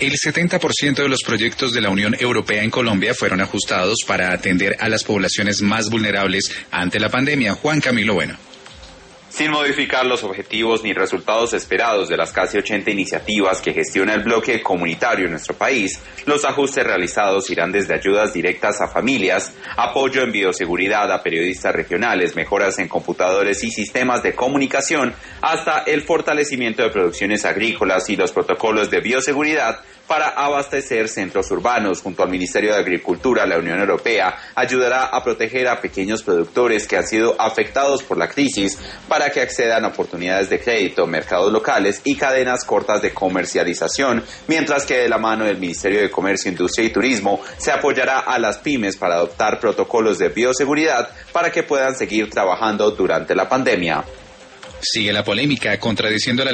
El 70% de los proyectos de la Unión Europea en Colombia fueron ajustados para atender a las poblaciones más vulnerables ante la pandemia. Juan Camilo Bueno. Sin modificar los objetivos ni resultados esperados de las casi 80 iniciativas que gestiona el bloque comunitario en nuestro país, los ajustes realizados irán desde ayudas directas a familias, apoyo en bioseguridad a periodistas regionales, mejoras en computadores y sistemas de comunicación, hasta el fortalecimiento de producciones agrícolas y los protocolos de bioseguridad para abastecer centros urbanos. Junto al Ministerio de Agricultura, la Unión Europea ayudará a proteger a pequeños productores que han sido afectados por la crisis para que accedan a oportunidades de crédito, mercados locales y cadenas cortas de comercialización, mientras que de la mano del Ministerio de Comercio, Industria y Turismo se apoyará a las pymes para adoptar protocolos de bioseguridad para que puedan seguir trabajando durante la pandemia. Sigue la polémica contradiciendo la